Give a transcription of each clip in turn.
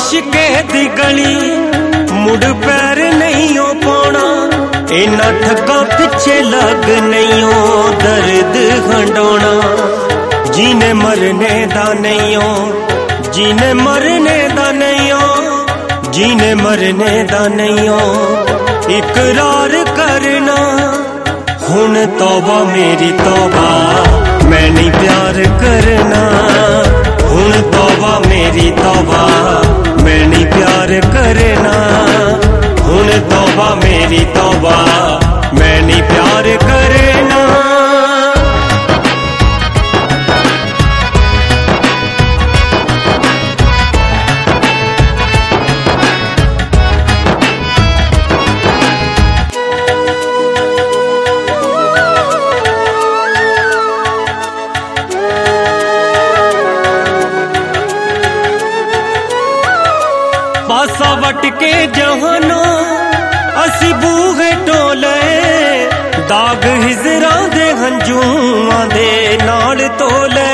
इश्के दी गली मुड़ पैर नहीं हो पाना, इना ठगा पिछे लग नहीं हो दर्द हंडोना। जीने मरने दा नहीं हो, जीने मरने दा नहीं हो, जीने मरने दा नहीं हो इकरार करना। हुन तौबा मेरी तौबा, मैं नहीं प्यार करना। हुन तौबा मेरी तौबा, मैं नहीं प्यार करना। हुन तौबा मेरी तौबा, मैं नहीं प्यार करना। पासा वट के जहानो असी बूहे टोले, दाग हिजरा दे हंजूआं दे नाल तोले।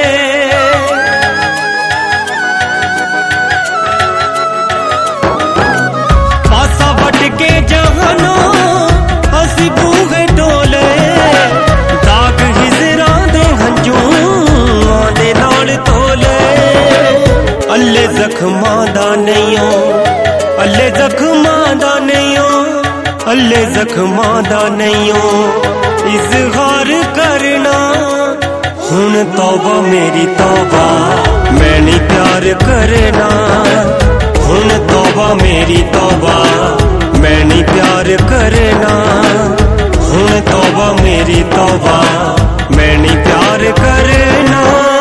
पासा वट के जहानो असी बूहे टोले, दाग हिजरा दे हंजूआं दे नाल तोले। अल्ले जख्मां दा नहीं हो, अल्ले जख्मां दा नहीं हो, अल्ले जख्मां दा नहीं हो इजहार करना। हुन तौबा मेरी तौबा, मैं नहीं प्यार करना। हुन तौबा मेरी तौबा, मैं नहीं प्यार करना। हुन तौबा मेरी तौबा, मैं नहीं प्यार करना।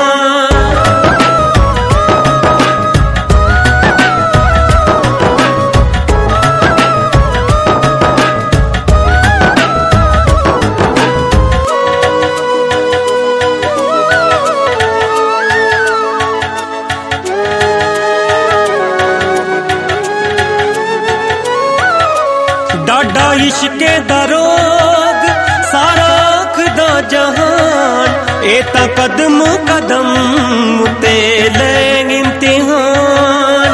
डाडा इश्के दा रोग सारा आखदा जहान, ए ता कदम कदम ते लैंग इम्तिहान।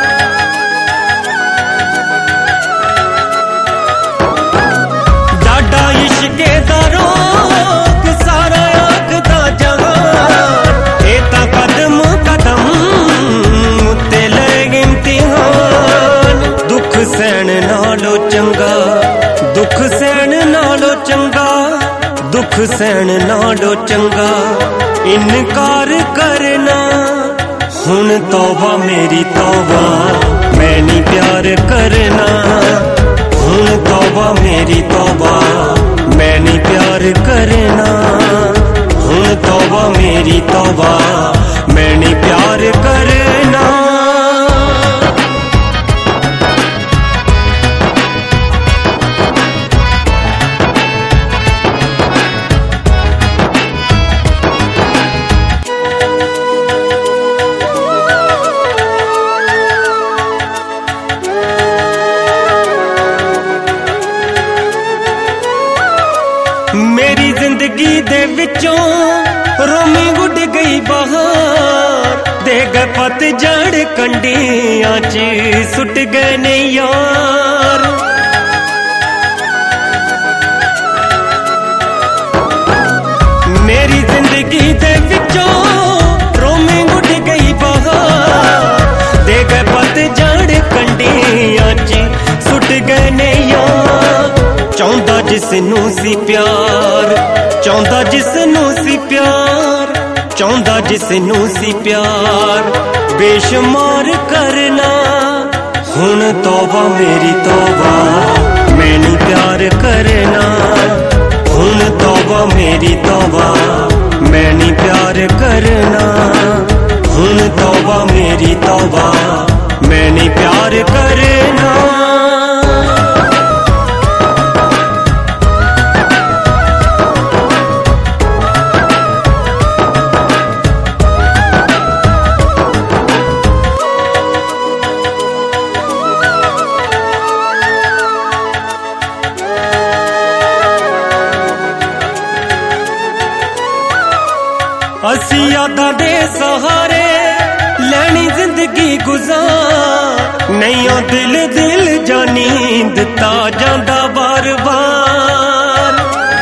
डाडा इश्के दा रोग सारा आखदा जहान, ए ता कदम कदम ते लैंग इम्तिहान। दुख सहन नालों चंगा, दुख सहन नालों चंगा, दुख सहन नालों चंगा इनकार करना। हुन तौबा मेरी तौबा, मैं नहीं प्यार करना। हुन तौबा मेरी तौबा, मैं नहीं प्यार करना। हुन तौबा मेरी तौबा, मैं नहीं प्यार करना। मेरी जिंदगी दे विचों रोमी गुड गई बहार, दे गए पतझड़ कंडियां च सुट गए ने यार। मेरी जिंदगी दे विचों रोमी गुड गई बहार, दे गए पतझड़ कंडियां च सुट गए ने यार। चाहता जिसनू सी प्यार, चाहता जिसनू सी प्यार, चाहता जिसनू सी प्यार बेशुमार करना। हुन तौबा मेरी तौबा, मैं नहीं प्यार करना। हुन तौबा मेरी तौबा, मैं नहीं प्यार करना। हुन तौबा मेरी तौबा, मैं नहीं प्यार करना। असी यादां दे सहारे लैनी जिंदगी गुजार नहीं ओ दिल दिल जानी दिता जांदा बार बार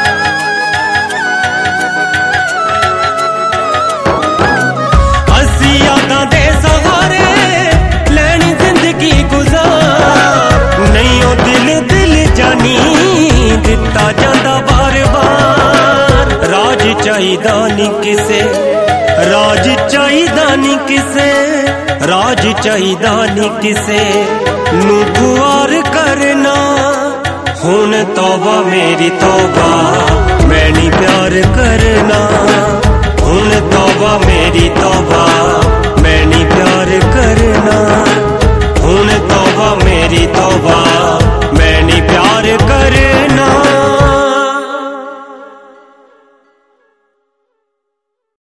असी यादां दे सहारे लैनी जिंदगी गुजार नहीं ओ दिल दिल जानी दिता जांदा बार बार राज चाहिदा नहीं किसे राज चाहिदा नहीं किसे राज चाहिदा नहीं किसे नू गुआर करना हुन तौबा मेरी तौबा मैं नहीं प्यार करना हुन तौबा मेरी तौबा